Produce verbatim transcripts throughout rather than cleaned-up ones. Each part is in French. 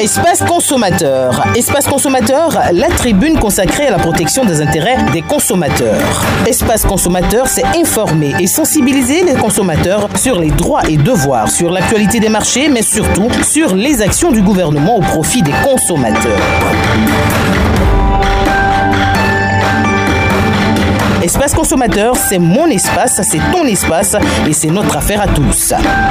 Espace consommateur. Espace consommateur, la tribune consacrée à la protection des intérêts des consommateurs. Espace consommateur, c'est informer et sensibiliser les consommateurs sur les droits et devoirs, sur l'actualité des marchés, mais surtout sur les actions du gouvernement au profit des consommateurs. Espace consommateur, c'est mon espace, c'est ton espace et c'est notre affaire à tous.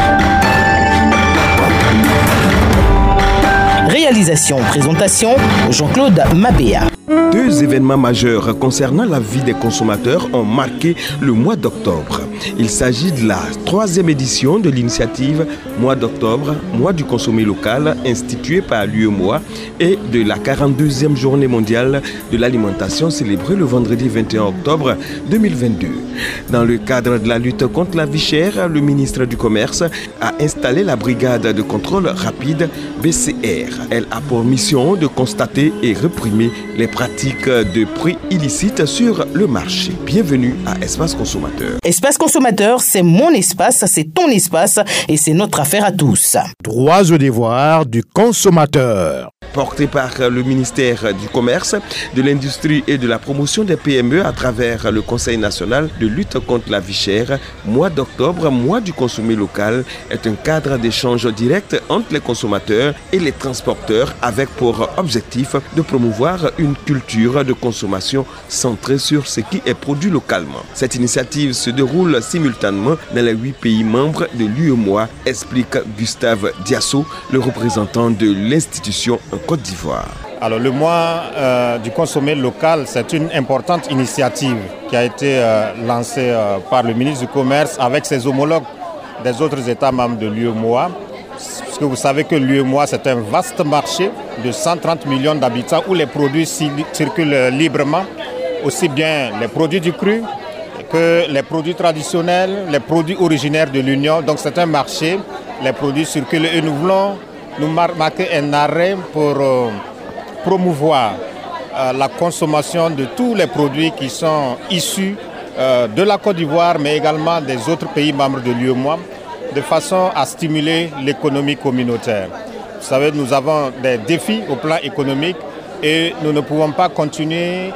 Réalisation, présentation, Jean-Claude Mabéa. Deux événements majeurs concernant la vie des consommateurs ont marqué le mois d'octobre. Il s'agit de la troisième édition de l'initiative Mois d'octobre, Mois du consommé local, instituée par l'U E M O A, et de la quarante-deuxième journée mondiale de l'alimentation célébrée le vendredi vingt et un octobre deux mille vingt-deux. Dans le cadre de la lutte contre la vie chère, le ministre du Commerce a installé la brigade de contrôle rapide B C R. Elle a pour mission de constater et réprimer les pratiques de prix illicites sur le marché. Bienvenue à Espace Consommateur. Espace Consommateur, c'est mon espace, c'est ton espace et c'est notre affaire à tous. Droits et devoirs du consommateur. Porté par le ministère du Commerce, de l'Industrie et de la Promotion des P M E à travers le Conseil national de lutte contre la vie chère, Mois d'octobre, Mois du consommé local, est un cadre d'échange direct entre les consommateurs et les transporteurs avec pour objectif de promouvoir une culture de consommation centrée sur ce qui est produit localement. Cette initiative se déroule simultanément dans les huit pays membres de l'U E M O A, explique Gustave Diasso, le représentant de l'institution en Côte d'Ivoire. Alors le mois euh, du consommé local, c'est une importante initiative qui a été euh, lancée euh, par le ministre du Commerce avec ses homologues des autres États membres de l'U E M O A. Parce que vous savez que l'U E M O A, c'est un vaste marché de cent trente millions d'habitants où les produits circulent librement, aussi bien les produits du cru que les produits traditionnels, les produits originaires de l'Union. Donc c'est un marché, les produits circulent et nous voulons nous marquer un arrêt pour euh, promouvoir euh, la consommation de tous les produits qui sont issus euh, de la Côte d'Ivoire, mais également des autres pays membres de l'U E M O A, de façon à stimuler l'économie communautaire. Vous savez, nous avons des défis au plan économique et nous ne pouvons pas continuer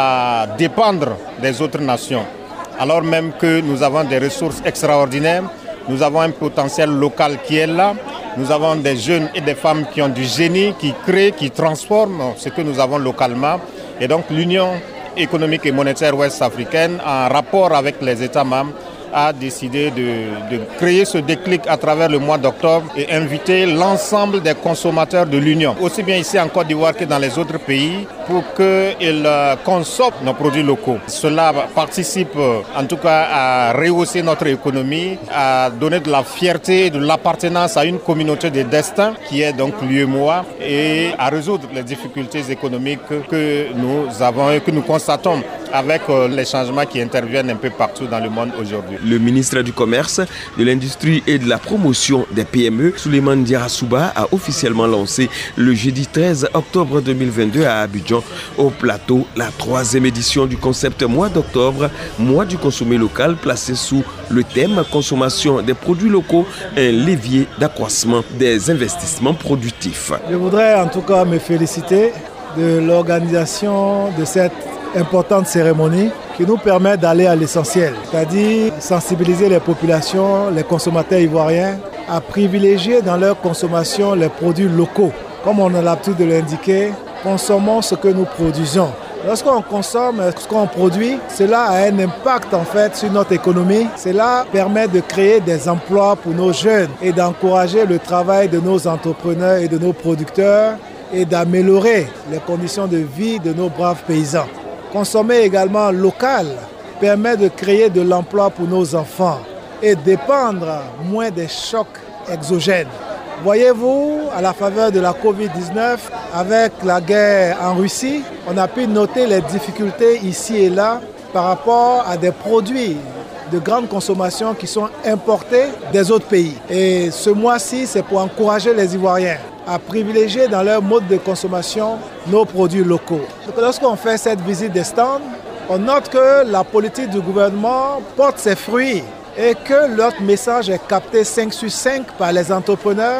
à dépendre des autres nations. Alors même que nous avons des ressources extraordinaires, nous avons un potentiel local qui est là, nous avons des jeunes et des femmes qui ont du génie, qui créent, qui transforment ce que nous avons localement. Et donc l'Union économique et monétaire ouest-africaine, en rapport avec les États membres, a décidé de, de créer ce déclic à travers le mois d'octobre et inviter l'ensemble des consommateurs de l'Union, aussi bien ici en Côte d'Ivoire que dans les autres pays, pour qu'ils consomment nos produits locaux. Cela participe en tout cas à rehausser notre économie, à donner de la fierté et de l'appartenance à une communauté de destin qui est donc l'U E M O A et à résoudre les difficultés économiques que nous avons et que nous constatons avec les changements qui interviennent un peu partout dans le monde aujourd'hui. Le ministre du Commerce, de l'Industrie et de la Promotion des P M E, Souleymane Diarra-Souba, a officiellement lancé le jeudi treize octobre deux mille vingt-deux à Abidjan, au plateau, la troisième édition du concept Mois d'octobre, Mois du consommé local, placé sous le thème Consommation des produits locaux, un levier d'accroissement des investissements productifs. Je voudrais en tout cas me féliciter de l'organisation de cette importante cérémonie qui nous permet d'aller à l'essentiel, c'est-à-dire sensibiliser les populations, les consommateurs ivoiriens à privilégier dans leur consommation les produits locaux. Comme on a l'habitude de l'indiquer, consommons ce que nous produisons. Lorsqu'on consomme ce qu'on produit, cela a un impact en fait sur notre économie. Cela permet de créer des emplois pour nos jeunes et d'encourager le travail de nos entrepreneurs et de nos producteurs et d'améliorer les conditions de vie de nos braves paysans. Consommer également local permet de créer de l'emploi pour nos enfants et dépendre moins des chocs exogènes. Voyez-vous, à la faveur de la covid dix-neuf, avec la guerre en Russie, on a pu noter les difficultés ici et là par rapport à des produits de grande consommation qui sont importés des autres pays. Et ce mois-ci, c'est pour encourager les Ivoiriens à privilégier dans leur mode de consommation nos produits locaux. Donc, lorsqu'on fait cette visite des stands, on note que la politique du gouvernement porte ses fruits et que notre message est capté cinq sur cinq par les entrepreneurs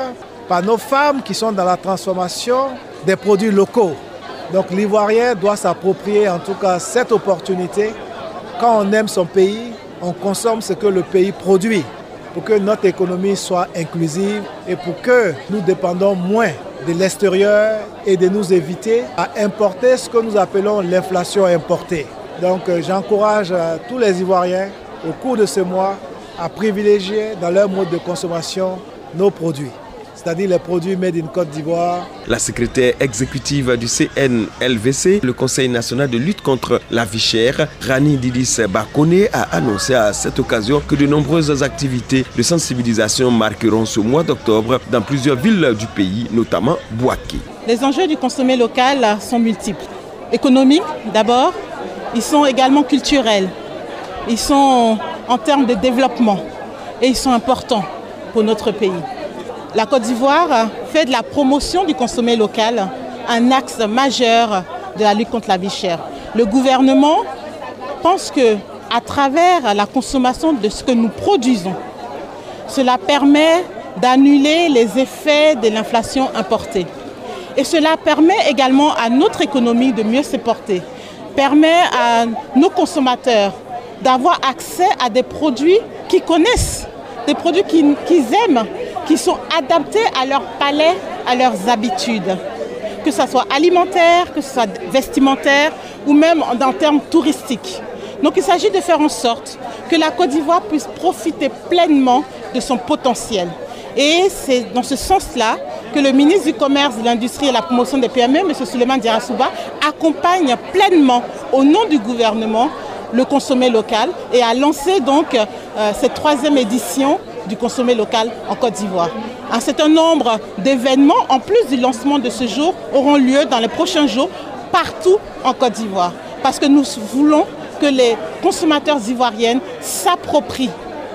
par nos femmes qui sont dans la transformation des produits locaux. Donc l'Ivoirien doit s'approprier en tout cas cette opportunité. Quand on aime son pays, on consomme ce que le pays produit pour que notre économie soit inclusive et pour que nous dépendons moins de l'extérieur et de nous éviter à importer ce que nous appelons l'inflation importée. Donc euh, j'encourage euh, tous les Ivoiriens au cours de ce mois à privilégier dans leur mode de consommation nos produits, c'est-à-dire les produits made in Côte d'Ivoire. La secrétaire exécutive du C N L V C, le Conseil national de lutte contre la vie chère, Rani Didis Bakone, a annoncé à cette occasion que de nombreuses activités de sensibilisation marqueront ce mois d'octobre dans plusieurs villes du pays, notamment Bouaké. Les enjeux du consommé local sont multiples. Économiques d'abord, ils sont également culturels, ils sont en termes de développement et ils sont importants pour notre pays. La Côte d'Ivoire fait de la promotion du consommé local un axe majeur de la lutte contre la vie chère. Le gouvernement pense qu'à travers la consommation de ce que nous produisons, cela permet d'annuler les effets de l'inflation importée. Et cela permet également à notre économie de mieux se porter, permet à nos consommateurs d'avoir accès à des produits qu'ils connaissent, des produits qu'ils, qu'ils aiment, qui sont adaptés à leur palais, à leurs habitudes, que ce soit alimentaire, que ce soit vestimentaire ou même en termes touristiques. Donc il s'agit de faire en sorte que la Côte d'Ivoire puisse profiter pleinement de son potentiel. Et c'est dans ce sens-là que le ministre du Commerce, de l'Industrie et de la Promotion des P M E, M. Souleymane Diarra-Souba, accompagne pleinement au nom du gouvernement le consommé local et a lancé donc euh, cette troisième édition du consommé local en Côte d'Ivoire. Un certain nombre d'événements, en plus du lancement de ce jour, auront lieu dans les prochains jours partout en Côte d'Ivoire. Parce que nous voulons que les consommateurs ivoiriens s'approprient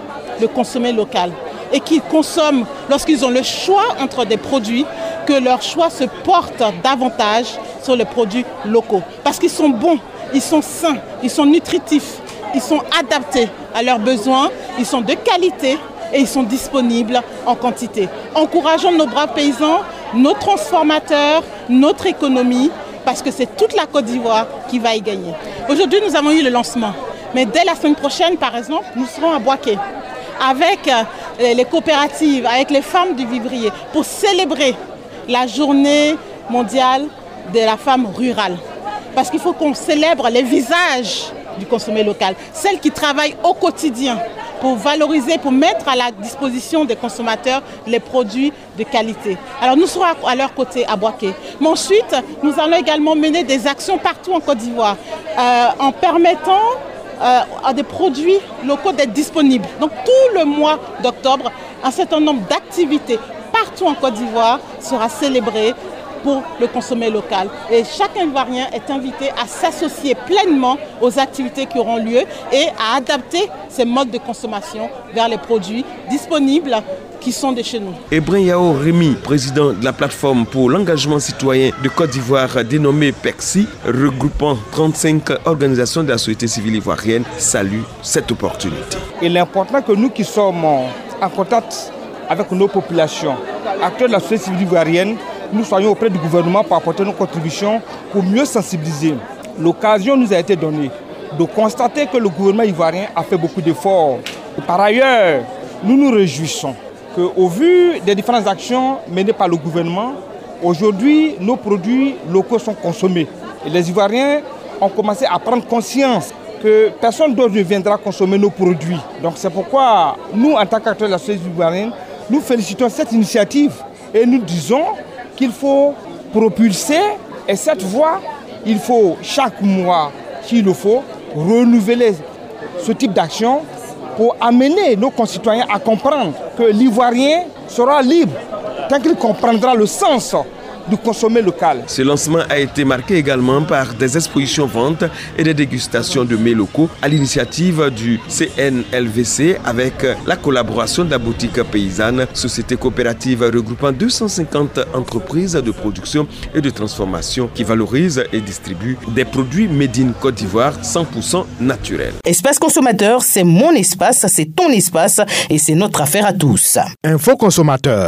le consommé local et qu'ils consomment, lorsqu'ils ont le choix entre des produits, que leur choix se porte davantage sur les produits locaux. Parce qu'ils sont bons, ils sont sains, ils sont nutritifs, ils sont adaptés à leurs besoins, ils sont de qualité et ils sont disponibles en quantité. Encourageons nos braves paysans, nos transformateurs, notre économie, parce que c'est toute la Côte d'Ivoire qui va y gagner. Aujourd'hui, nous avons eu le lancement, mais dès la semaine prochaine, par exemple, nous serons à Bouaké, avec les coopératives, avec les femmes du vivrier, pour célébrer la journée mondiale de la femme rurale. Parce qu'il faut qu'on célèbre les visages du consommé local, celles qui travaillent au quotidien pour valoriser, pour mettre à la disposition des consommateurs les produits de qualité. Alors nous serons à leur côté à Bouaké. Mais ensuite, nous allons également mener des actions partout en Côte d'Ivoire euh, en permettant euh, à des produits locaux d'être disponibles. Donc tout le mois d'octobre, un certain nombre d'activités partout en Côte d'Ivoire sera célébré pour le consommé local. Et chaque Ivoirien est invité à s'associer pleinement aux activités qui auront lieu et à adapter ses modes de consommation vers les produits disponibles qui sont de chez nous. Ebrin Yao Rémy, président de la plateforme pour l'engagement citoyen de Côte d'Ivoire dénommée P E C I, regroupant trente-cinq organisations de la société civile ivoirienne, salue cette opportunité. Il est important que nous qui sommes en contact avec nos populations, acteurs de la société civile ivoirienne, nous soyons auprès du gouvernement pour apporter nos contributions pour mieux sensibiliser. L'occasion nous a été donnée de constater que le gouvernement ivoirien a fait beaucoup d'efforts. Par ailleurs, nous nous réjouissons qu'au vu des différentes actions menées par le gouvernement, aujourd'hui, nos produits locaux sont consommés. Et les Ivoiriens ont commencé à prendre conscience que personne d'autre ne viendra consommer nos produits. Donc c'est pourquoi nous, en tant qu'acteurs de la société ivoirienne, nous félicitons cette initiative et nous disons qu'il faut propulser, et cette voie, il faut chaque mois, s'il le faut, renouveler ce type d'action pour amener nos concitoyens à comprendre que l'Ivoirien sera libre tant qu'il comprendra le sens du consommé local. Ce lancement a été marqué également par des expositions ventes et des dégustations de mets locaux à l'initiative du C N L V C avec la collaboration de la boutique paysanne, société coopérative regroupant deux cent cinquante entreprises de production et de transformation qui valorisent et distribuent des produits made in Côte d'Ivoire cent pour cent naturels. Espace consommateur, c'est mon espace, c'est ton espace et c'est notre affaire à tous. Info consommateur.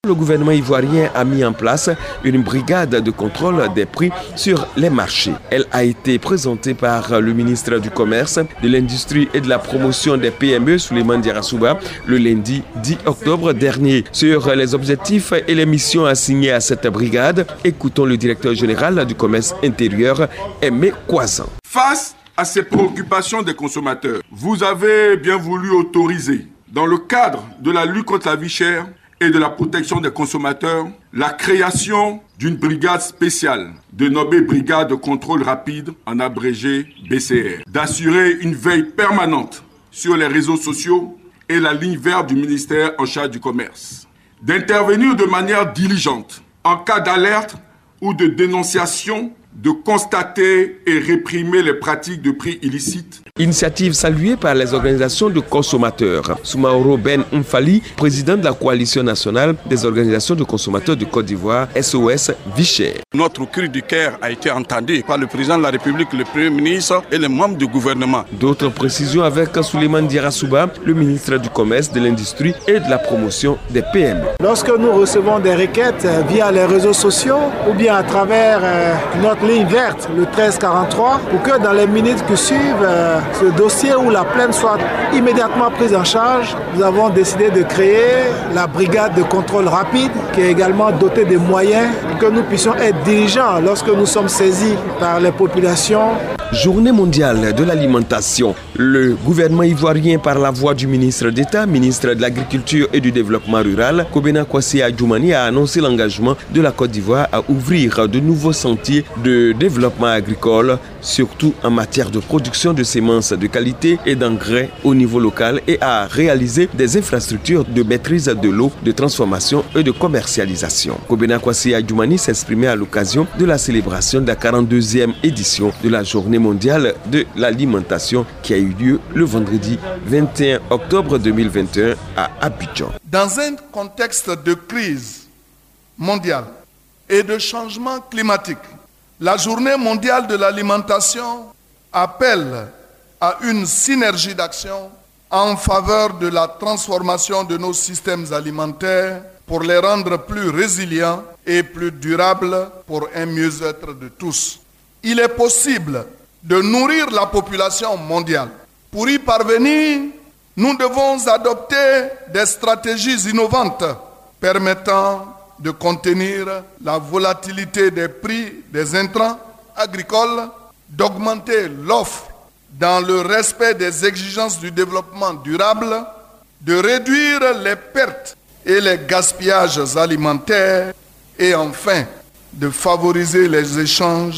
Le gouvernement ivoirien a mis en place une brigade de contrôle des prix sur les marchés. Elle a été présentée par le ministre du Commerce, de l'Industrie et de la Promotion des P M E, Souleymane Diarra-Souba, le lundi dix octobre dernier. Sur les objectifs et les missions assignées à cette brigade, écoutons le directeur général du commerce intérieur, Aimé Kwazan. Face à ces préoccupations des consommateurs, vous avez bien voulu autoriser, dans le cadre de la lutte contre la vie chère et de la protection des consommateurs, la création d'une brigade spéciale, dénommée Brigade de contrôle rapide, en abrégé B C R, d'assurer une veille permanente sur les réseaux sociaux et la ligne verte du ministère en charge du commerce, d'intervenir de manière diligente en cas d'alerte ou de dénonciation, de constater et réprimer les pratiques de prix illicites. Initiative saluée par les organisations de consommateurs. Soumaoro Ben Mfali, président de la Coalition nationale des organisations de consommateurs de Côte d'Ivoire, S O S Vichy. Notre cri du cœur a été entendu par le président de la République, le Premier ministre et les membres du gouvernement. D'autres précisions avec Souleymane Diarra-Souba, le ministre du Commerce, de l'Industrie et de la Promotion des P M E. Lorsque nous recevons des requêtes via les réseaux sociaux ou bien à travers euh, notre ligne verte, le treize quarante-trois, pour que dans les minutes qui suivent, euh, ce dossier ou la plainte soit immédiatement prise en charge, nous avons décidé de créer la brigade de contrôle rapide qui est également dotée de moyens pour que nous puissions être diligents lorsque nous sommes saisis par les populations. Journée mondiale de l'alimentation. Le gouvernement ivoirien, par la voix du ministre d'État, ministre de l'Agriculture et du Développement rural, Kobena Kwasi Adjoumani, a annoncé l'engagement de la Côte d'Ivoire à ouvrir de nouveaux sentiers de développement agricole, surtout en matière de production de semences de qualité et d'engrais au niveau local, et à réaliser des infrastructures de maîtrise de l'eau, de transformation et de commercialisation. Kobena Kwasi Adjoumani s'exprimait à l'occasion de la célébration de la quarante-deuxième édition de la Journée mondiale de l'alimentation qui a eu lieu le vendredi vingt et un octobre deux mille vingt et un à Abidjan. Dans un contexte de crise mondiale et de changement climatique, la Journée mondiale de l'alimentation appelle à une synergie d'action en faveur de la transformation de nos systèmes alimentaires pour les rendre plus résilients et plus durables pour un mieux-être de tous. Il est possible de nourrir la population mondiale. Pour y parvenir, nous devons adopter des stratégies innovantes permettant de contenir la volatilité des prix des intrants agricoles, d'augmenter l'offre dans le respect des exigences du développement durable, de réduire les pertes et les gaspillages alimentaires et enfin de favoriser les échanges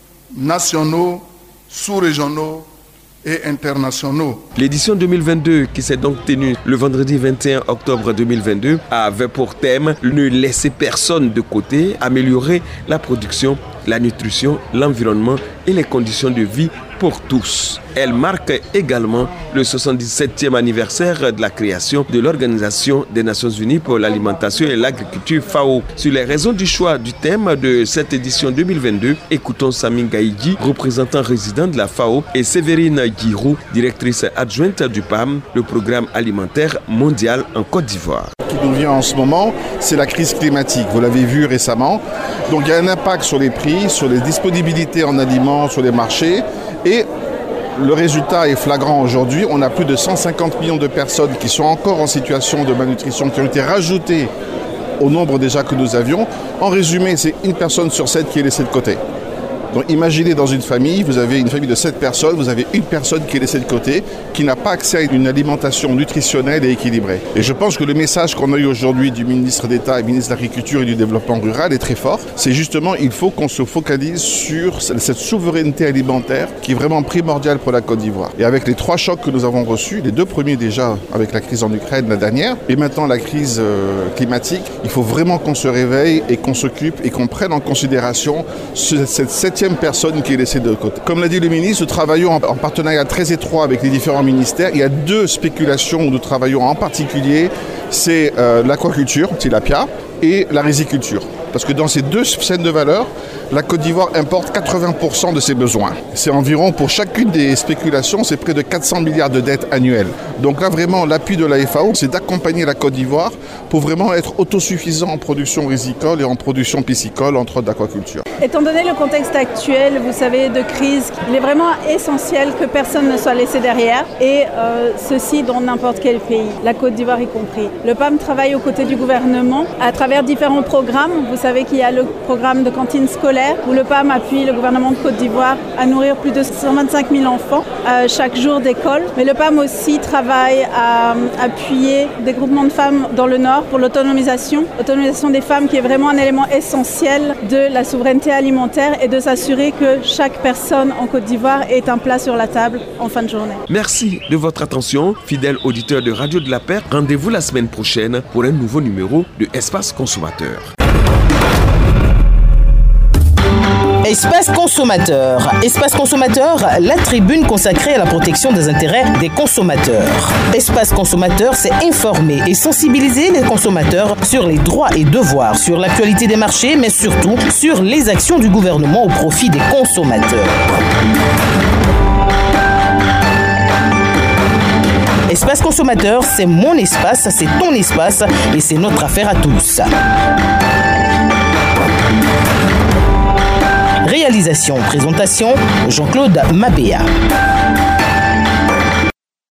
nationaux, sous-régionaux et internationaux. L'édition deux mille vingt-deux, qui s'est donc tenue le vendredi vingt et un octobre deux mille vingt-deux, avait pour thème « Ne laisser personne de côté », améliorer la production, la nutrition, l'environnement et les conditions de vie pour tous. Elle marque également le soixante-dix-septième anniversaire de la création de l'Organisation des Nations Unies pour l'alimentation et l'agriculture F A O. Sur les raisons du choix du thème de cette édition deux mille vingt-deux, écoutons Sami Gaïdji, représentant résident de la F A O, et Séverine Guirou, directrice adjointe du P A M, le programme alimentaire mondial en Côte d'Ivoire. Qui nous vient en ce moment, c'est la crise climatique. Vous l'avez vu récemment. Donc il y a un impact sur les prix, sur les disponibilités en aliments, sur les marchés. Et le résultat est flagrant aujourd'hui. On a plus de cent cinquante millions de personnes qui sont encore en situation de malnutrition, qui ont été rajoutées au nombre déjà que nous avions. En résumé, c'est une personne sur sept qui est laissée de côté. Donc imaginez dans une famille, vous avez une famille de sept personnes, vous avez une personne qui est laissée de côté, qui n'a pas accès à une alimentation nutritionnelle et équilibrée. Et je pense que le message qu'on a eu aujourd'hui du ministre d'État et ministre de l'Agriculture et du Développement rural est très fort. C'est justement, il faut qu'on se focalise sur cette souveraineté alimentaire qui est vraiment primordiale pour la Côte d'Ivoire. Et avec les trois chocs que nous avons reçus, les deux premiers déjà avec la crise en Ukraine, la dernière, et maintenant la crise euh, climatique, il faut vraiment qu'on se réveille et qu'on s'occupe et qu'on prenne en considération ce, cette septième personne qui est laissée de côté. Comme l'a dit le ministre, nous travaillons en, en partenariat très étroit avec les différents ministères. Il y a deux spéculations où nous travaillons en particulier, c'est euh, l'aquaculture, tilapia, et la riziculture. Parce que dans ces deux chaînes de valeur, la Côte d'Ivoire importe quatre-vingts pour cent de ses besoins. C'est environ, pour chacune des spéculations, c'est près de quatre cents milliards de dettes annuelles. Donc là, vraiment, l'appui de la F A O, c'est d'accompagner la Côte d'Ivoire pour vraiment être autosuffisant en production risicole et en production piscicole, entre autres d'aquaculture. Étant donné le contexte actuel, vous savez, de crise, il est vraiment essentiel que personne ne soit laissé derrière, et euh, ceci dans n'importe quel pays, la Côte d'Ivoire y compris. Le P A M travaille aux côtés du gouvernement à travers différents programmes. Vous savez qu'il y a le programme de cantine scolaire où le P A M appuie le gouvernement de Côte d'Ivoire à nourrir plus de cent vingt-cinq mille enfants euh, chaque jour d'école. Mais le P A M aussi travaille à euh, appuyer des groupements de femmes dans le Nord pour l'autonomisation, l'autonomisation des femmes qui est vraiment un élément essentiel de la souveraineté alimentaire et de s'assurer que chaque personne en Côte d'Ivoire ait un plat sur la table en fin de journée. Merci de votre attention, fidèles auditeurs de Radio de la Paix. Rendez-vous la semaine prochaine pour un nouveau numéro de Espace Consommateur. Espace Consommateur. Espace Consommateur, la tribune consacrée à la protection des intérêts des consommateurs. Espace Consommateur, c'est informer et sensibiliser les consommateurs sur les droits et devoirs, sur l'actualité des marchés, mais surtout sur les actions du gouvernement au profit des consommateurs. Espace Consommateur, c'est mon espace, c'est ton espace et c'est notre affaire à tous. Réalisation, présentation, Jean-Claude Mabéa.